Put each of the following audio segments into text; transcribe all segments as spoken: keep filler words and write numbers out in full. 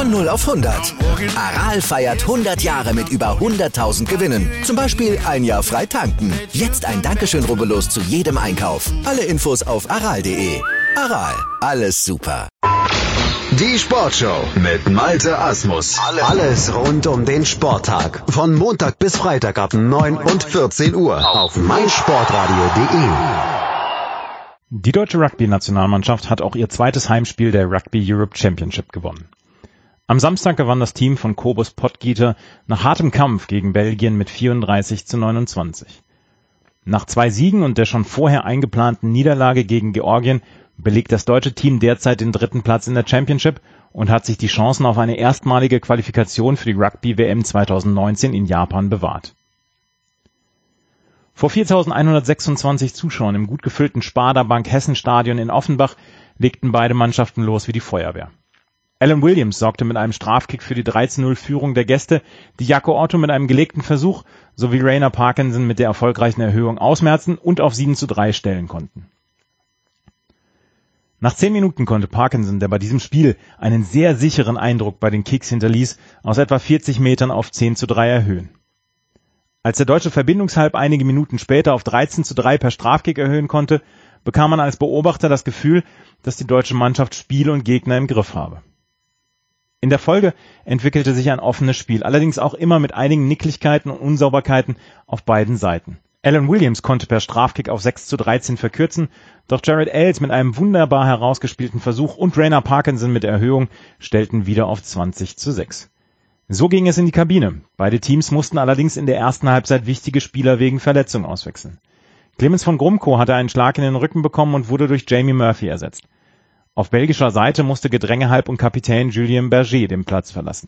Von null auf hundert. Aral feiert hundert Jahre mit über hunderttausend Gewinnen. Zum Beispiel ein Jahr frei tanken. Jetzt ein Dankeschön, rubbellos zu jedem Einkauf. Alle Infos auf aral punkt de. Aral, alles super. Die Sportshow mit Malte Asmus. Alles rund um den Sporttag. Von Montag bis Freitag ab neun und vierzehn Uhr auf meinsportradio punkt de. Die deutsche Rugby-Nationalmannschaft hat auch ihr zweites Heimspiel der Rugby Europe Championship gewonnen. Am Samstag gewann das Team von Kobus Potgieter nach hartem Kampf gegen Belgien mit vierunddreißig zu neunundzwanzig. Nach zwei Siegen und der schon vorher eingeplanten Niederlage gegen Georgien belegt das deutsche Team derzeit den dritten Platz in der Championship und hat sich die Chancen auf eine erstmalige Qualifikation für die Rugby-W M zweitausendneunzehn in Japan bewahrt. Vor viertausendeinhundertsechsundzwanzig Zuschauern im gut gefüllten Sparda-Bank-Hessen-Stadion in Offenbach legten beide Mannschaften los wie die Feuerwehr. Alan Williams sorgte mit einem Strafkick für die drei zu null Führung der Gäste, die Jaco Otto mit einem gelegten Versuch sowie Rainer Parkinson mit der erfolgreichen Erhöhung ausmerzen und auf sieben zu drei stellen konnten. Nach zehn Minuten konnte Parkinson, der bei diesem Spiel einen sehr sicheren Eindruck bei den Kicks hinterließ, aus etwa vierzig Metern auf zehn zu drei erhöhen. Als der deutsche Verbindungshalb einige Minuten später auf dreizehn zu drei per Strafkick erhöhen konnte, bekam man als Beobachter das Gefühl, dass die deutsche Mannschaft Spiel und Gegner im Griff habe. In der Folge entwickelte sich ein offenes Spiel, allerdings auch immer mit einigen Nicklichkeiten und Unsauberkeiten auf beiden Seiten. Alan Williams konnte per Strafkick auf sechs zu dreizehn verkürzen, doch Jared Ailes mit einem wunderbar herausgespielten Versuch und Rainer Parkinson mit der Erhöhung stellten wieder auf zwanzig zu sechs. So ging es in die Kabine. Beide Teams mussten allerdings in der ersten Halbzeit wichtige Spieler wegen Verletzung auswechseln. Clemens von Grumko hatte einen Schlag in den Rücken bekommen und wurde durch Jamie Murphy ersetzt. Auf belgischer Seite musste Gedrängehalb und Kapitän Julien Berger den Platz verlassen.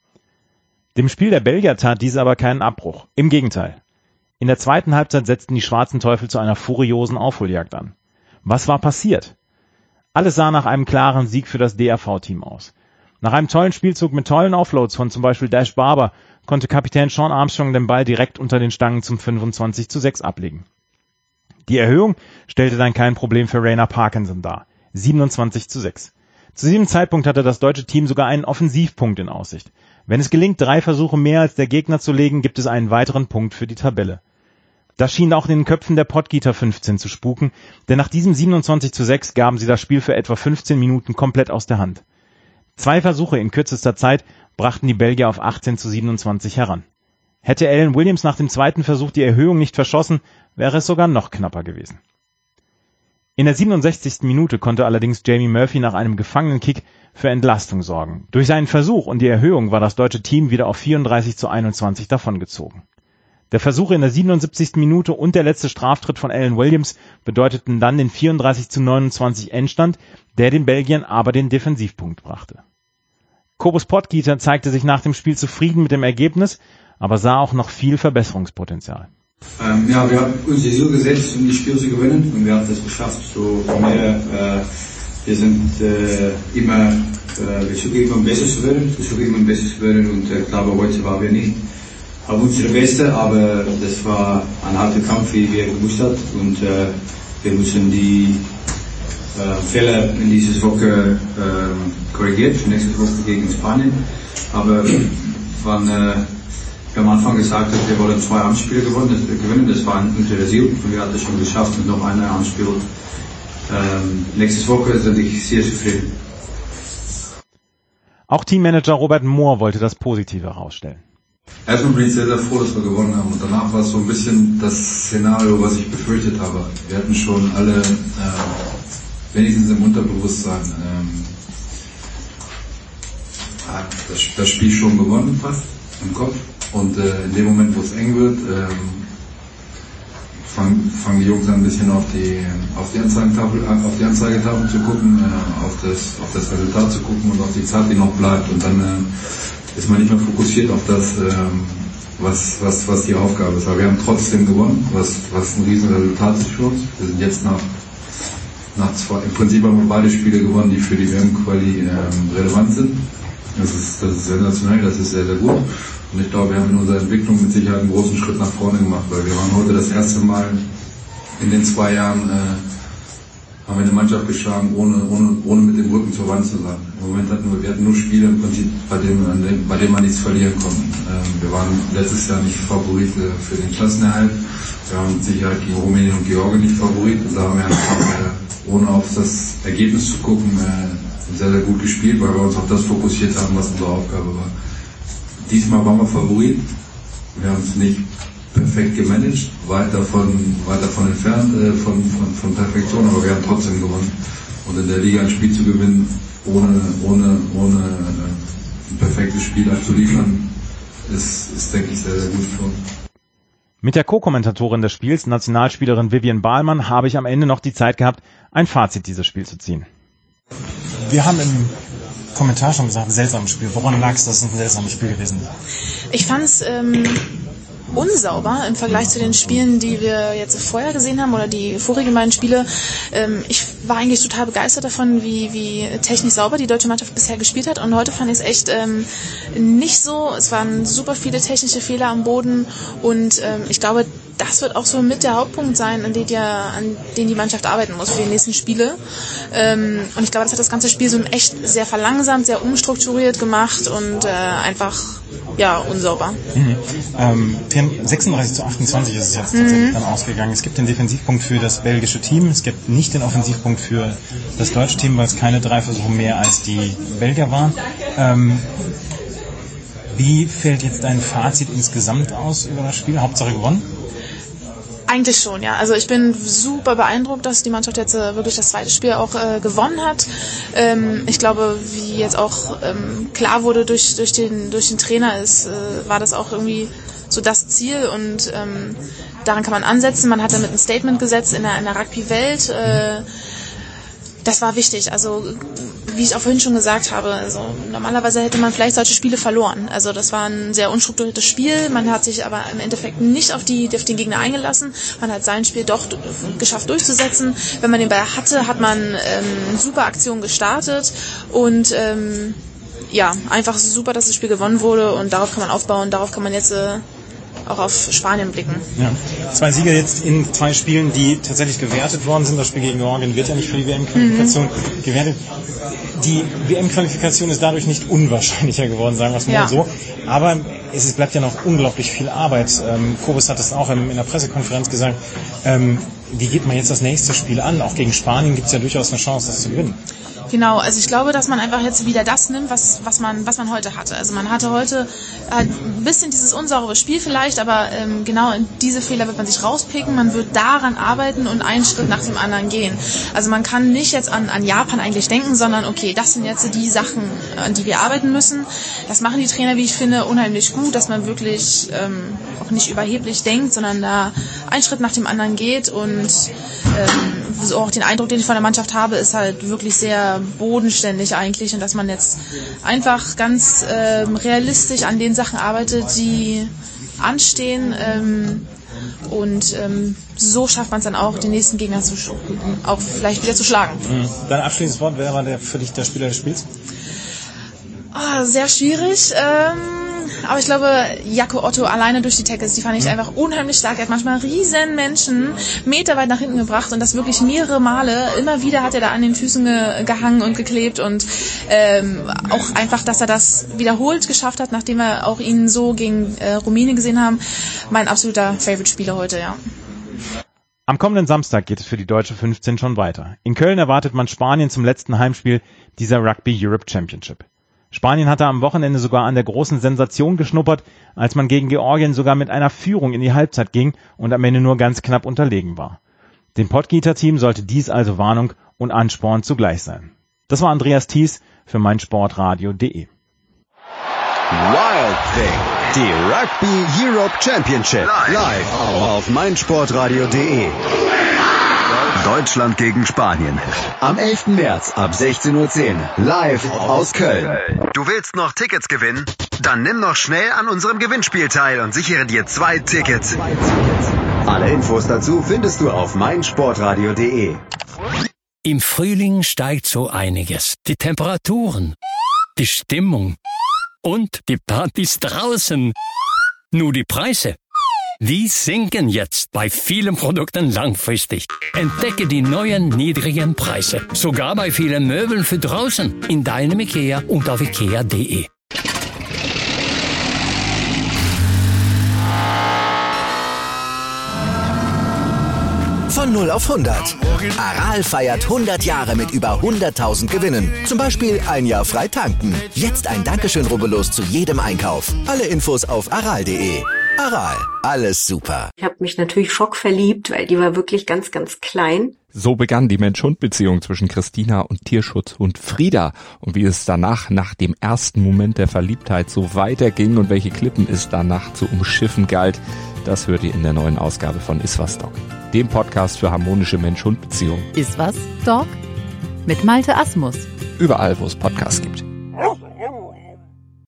Dem Spiel der Belgier tat dies aber keinen Abbruch. Im Gegenteil. In der zweiten Halbzeit setzten die Schwarzen Teufel zu einer furiosen Aufholjagd an. Was war passiert? Alles sah nach einem klaren Sieg für das D R V-Team aus. Nach einem tollen Spielzug mit tollen Offloads von zum Beispiel Dash Barber konnte Kapitän Sean Armstrong den Ball direkt unter den Stangen zum fünfundzwanzig zu sechs ablegen. Die Erhöhung stellte dann kein Problem für Rainer Parkinson dar. siebenundzwanzig zu sechs. Zu diesem Zeitpunkt hatte das deutsche Team sogar einen Offensivpunkt in Aussicht. Wenn es gelingt, drei Versuche mehr als der Gegner zu legen, gibt es einen weiteren Punkt für die Tabelle. Das schien auch in den Köpfen der Potgieter fünfzehn zu spuken, denn nach diesem siebenundzwanzig zu sechs gaben sie das Spiel für etwa fünfzehn Minuten komplett aus der Hand. Zwei Versuche in kürzester Zeit brachten die Belgier auf achtzehn zu siebenundzwanzig heran. Hätte Alan Williams nach dem zweiten Versuch die Erhöhung nicht verschossen, wäre es sogar noch knapper gewesen. In der siebenundsechzigsten Minute konnte allerdings Jamie Murphy nach einem gefangenen Kick für Entlastung sorgen. Durch seinen Versuch und die Erhöhung war das deutsche Team wieder auf vierunddreißig zu einundzwanzig davongezogen. Der Versuch in der siebenundsiebzigsten Minute und der letzte Straftritt von Alan Williams bedeuteten dann den vierunddreißig zu neunundzwanzig Endstand, der den Belgiern aber den Defensivpunkt brachte. Kobus Potgieter zeigte sich nach dem Spiel zufrieden mit dem Ergebnis, aber sah auch noch viel Verbesserungspotenzial. Ähm, ja, wir haben uns die Ziel gesetzt, um das Spiel zu gewinnen, und wir haben es geschafft. So, mehr, äh, wir sind äh, immer, äh, wir suchen immer besser zu werden, wir suchen immer besser zu werden, und äh, ich glaube, heute waren wir nicht auf unsere Beste, aber das war ein harter Kampf, wie wir gewusst haben, und äh, wir müssen die äh, Fehler in dieser Woche äh, korrigieren, für nächste Woche gegen Spanien. Aber von äh, wir haben am Anfang gesagt, dass wir wollen zwei Heimspiele gewinnen, das war unser Ziel, und wir haben es schon geschafft mit noch einem Heimspiel. Ähm, nächste Woche sind ich sehr zufrieden. Auch Teammanager Robert Mohr wollte das Positive herausstellen. Erstmal bin ich sehr, sehr froh, dass wir gewonnen haben, und danach war es so ein bisschen das Szenario, was ich befürchtet habe. Wir hatten schon alle, äh, wenigstens im Unterbewusstsein, ähm, das, das Spiel schon gewonnen fast im Kopf. Und äh, in dem Moment, wo es eng wird, ähm, fangen fang die Jungs an, ein bisschen auf die, auf die Anzeigetafel, auf die Anzeigetafel zu gucken, äh, auf, das, auf das Resultat zu gucken und auf die Zeit, die noch bleibt. Und dann äh, ist man nicht mehr fokussiert auf das, ähm, was, was, was die Aufgabe ist. Aber wir haben trotzdem gewonnen, was, was ein riesen Resultat ist für uns. Wir sind jetzt nach, nach zwei, im Prinzip haben wir beide Spiele gewonnen, die für die W M-Quali ähm, relevant sind. Das ist, das ist sensationell, das ist sehr, sehr gut. Und ich glaube, wir haben in unserer Entwicklung mit Sicherheit einen großen Schritt nach vorne gemacht, weil wir waren heute das erste Mal in den zwei Jahren haben wir eine Mannschaft geschlagen, ohne, ohne, ohne mit dem Rücken zur Wand zu sein. Im Moment hatten wir, wir hatten nur Spiele im Prinzip, bei denen, bei denen man nichts verlieren konnte. Ähm, wir waren letztes Jahr nicht Favorit äh, für den Klassenerhalt. Wir waren mit Sicherheit gegen Rumänien und Georgien nicht Favorit. Und da haben wir einfach, äh, ohne auf das Ergebnis zu gucken, äh, sehr, sehr gut gespielt, weil wir uns auf das fokussiert haben, was unsere Aufgabe war. Diesmal waren wir Favorit. Wir haben es nicht perfekt gemanagt, weit davon, weit davon entfernt äh, von, von, von Perfektion, aber wir haben trotzdem gewonnen. Und in der Liga ein Spiel zu gewinnen, ohne, ohne, ohne äh, ein perfektes Spiel abzuliefern, ist, ist, denke ich, sehr, sehr gut für uns. Mit der Co-Kommentatorin des Spiels, Nationalspielerin Vivian Bahlmann, habe ich am Ende noch die Zeit gehabt, ein Fazit dieses Spiels zu ziehen. Wir haben im Kommentar schon gesagt, seltsames Spiel. Woran lag es, dass es ein seltsames Spiel gewesen ist? Ich fand es ähm, unsauber im Vergleich zu den Spielen, die wir jetzt vorher gesehen haben oder die vorigen beiden Spiele. Ähm, ich war eigentlich total begeistert davon, wie, wie technisch sauber die deutsche Mannschaft bisher gespielt hat, und heute fand ich es echt ähm, nicht so. Es waren super viele technische Fehler am Boden, und ähm, ich glaube, das wird auch so mit der Hauptpunkt sein, an den die, an den die Mannschaft arbeiten muss für die nächsten Spiele. Ähm, und ich glaube, das hat das ganze Spiel so echt sehr verlangsamt, sehr unstrukturiert gemacht und äh, einfach ja unsauber. Mhm. Ähm, sechsunddreißig zu achtundzwanzig ist es jetzt tatsächlich mhm. dann ausgegangen. Es gibt den Defensivpunkt für das belgische Team, es gibt nicht den Offensivpunkt für das deutsche Team, weil es keine drei Versuche mehr als die Belgier waren. Ähm, wie fällt jetzt dein Fazit insgesamt aus über das Spiel? Hauptsache gewonnen? Eigentlich schon, ja. Also ich bin super beeindruckt, dass die Mannschaft jetzt äh, wirklich das zweite Spiel auch äh, gewonnen hat. Ähm, ich glaube, wie jetzt auch ähm, klar wurde durch, durch, den, durch den Trainer, ist, äh, war das auch irgendwie so das Ziel, und ähm, daran kann man ansetzen. Man hat damit ein Statement gesetzt in der, in der Rugby-Welt. Äh, das war wichtig. Also wie ich auch vorhin schon gesagt habe, also normalerweise hätte man vielleicht solche Spiele verloren. Also das war ein sehr unstrukturiertes Spiel. Man hat sich aber im Endeffekt nicht auf, die, auf den Gegner eingelassen. Man hat sein Spiel doch geschafft durchzusetzen. Wenn man den Ball hatte, hat man ähm, super Aktionen gestartet, und ähm, ja, einfach super, dass das Spiel gewonnen wurde, und darauf kann man aufbauen. Darauf kann man jetzt äh, auch auf Spanien blicken. Ja. Zwei Sieger jetzt in zwei Spielen, die tatsächlich gewertet worden sind. Das Spiel gegen Georgien wird ja nicht für die W M-Qualifikation mhm. gewertet. Die W M-Qualifikation ist dadurch nicht unwahrscheinlicher geworden, sagen wir es mal ja. so. Aber es bleibt ja noch unglaublich viel Arbeit. Ähm, Kobus hat es auch in, in der Pressekonferenz gesagt. Ähm, wie geht man jetzt das nächste Spiel an? Auch gegen Spanien gibt es ja durchaus eine Chance, das zu gewinnen. Genau, also ich glaube, dass man einfach jetzt wieder das nimmt, was, was, man, was man heute hatte. Also man hatte heute äh, ein bisschen dieses unsaubere Spiel vielleicht, aber ähm, genau in diese Fehler wird man sich rauspicken, man wird daran arbeiten und einen Schritt nach dem anderen gehen. Also man kann nicht jetzt an, an Japan eigentlich denken, sondern okay, das sind jetzt die Sachen, an die wir arbeiten müssen. Das machen die Trainer, wie ich finde, unheimlich gut, dass man wirklich ähm, auch nicht überheblich denkt, sondern da einen Schritt nach dem anderen geht, und ähm, so auch den Eindruck, den ich von der Mannschaft habe, ist halt wirklich sehr bodenständig eigentlich, und dass man jetzt einfach ganz ähm, realistisch an den Sachen arbeitet, die anstehen, ähm, und ähm, so schafft man es dann auch, den nächsten Gegner zu sch- auch vielleicht wieder zu schlagen. Mhm. Dein abschließendes Wort, wer war der, für dich der Spieler des Spiels? Oh, sehr schwierig. Ähm, aber ich glaube, Jaco Otto alleine durch die Tackles, die fand ich einfach unheimlich stark. Er hat manchmal riesen Menschen meterweit nach hinten gebracht, und das wirklich mehrere Male. Immer wieder hat er da an den Füßen ge- gehangen und geklebt, und ähm, auch einfach, dass er das wiederholt geschafft hat, nachdem wir auch ihn so gegen äh, Rumänien gesehen haben. Mein absoluter Favorite-Spieler heute, ja. Am kommenden Samstag geht es für die deutsche fünfzehn schon weiter. In Köln erwartet man Spanien zum letzten Heimspiel dieser Rugby Europe Championship. Spanien hatte am Wochenende sogar an der großen Sensation geschnuppert, als man gegen Georgien sogar mit einer Führung in die Halbzeit ging und am Ende nur ganz knapp unterlegen war. Dem Podgeter-Team sollte dies also Warnung und Ansporn zugleich sein. Das war Andreas Thies für meinsportradio punkt de. Wild Thing, die Rugby Europe Championship, live auf meinsportradio punkt de. Deutschland gegen Spanien. Am elften März ab sechzehn Uhr zehn. Live aus Köln. Du willst noch Tickets gewinnen? Dann nimm noch schnell an unserem Gewinnspiel teil und sichere dir zwei Tickets. Alle Infos dazu findest du auf meinsportradio punkt de. Im Frühling steigt so einiges. Die Temperaturen, die Stimmung und die Partys draußen. Nur die Preise, Die sinken jetzt bei vielen Produkten langfristig. Entdecke die neuen niedrigen Preise. Sogar bei vielen Möbeln für draußen. In deinem IKEA und auf ikea punkt de. Von null auf hundert. Aral feiert hundert Jahre mit über hunderttausend Gewinnen. Zum Beispiel ein Jahr frei tanken. Jetzt ein Dankeschön, rubbellos zu jedem Einkauf. Alle Infos auf aral punkt de. Aral, alles super. Ich habe mich natürlich schockverliebt, weil die war wirklich ganz, ganz klein. So begann die Mensch-Hund-Beziehung zwischen Christina und Tierschutzhund Frieda. Und wie es danach, nach dem ersten Moment der Verliebtheit, so weiterging und welche Klippen es danach zu umschiffen galt, das hört ihr in der neuen Ausgabe von Iswas Dog, dem Podcast für harmonische Mensch-Hund-Beziehungen. Iswas Dog? Mit Malte Asmus. Überall, wo es Podcasts gibt.